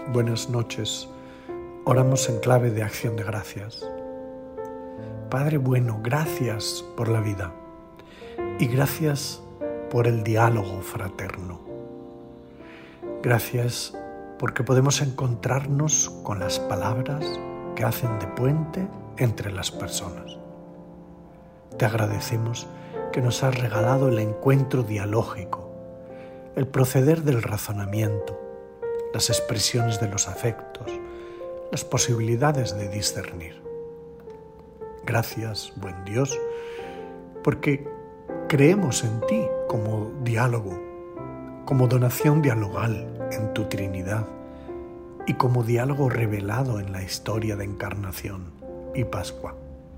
buenas noches. Oramos en clave de acción de gracias. Padre bueno, gracias por la vida y gracias por el diálogo fraterno. Gracias porque podemos encontrarnos con las palabras que hacen de puente entre las personas. Te agradecemos que nos has regalado el encuentro dialógico, el proceder del razonamiento, las expresiones de los afectos, las posibilidades de discernir. Gracias, buen Dios, porque creemos en ti como diálogo, como donación dialogal en tu Trinidad y como diálogo revelado en la historia de Encarnación y Pascua.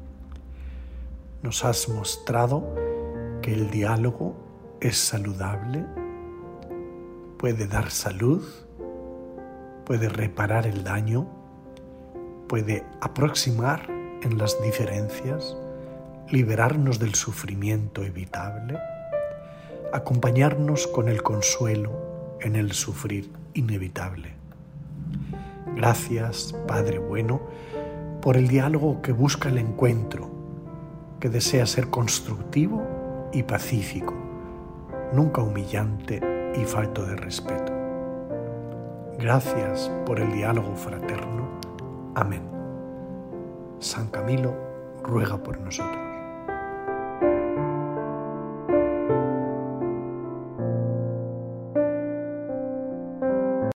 Nos has mostrado que el diálogo es saludable, puede dar salud, puede reparar el daño, puede aproximar en las diferencias, liberarnos del sufrimiento evitable, acompañarnos con el consuelo en el sufrir inevitable. Gracias, Padre bueno, por el diálogo que busca el encuentro, que desea ser constructivo y pacífico, nunca humillante y falto de respeto. Gracias por el diálogo fraterno. Amén. San Camilo ruega por nosotros.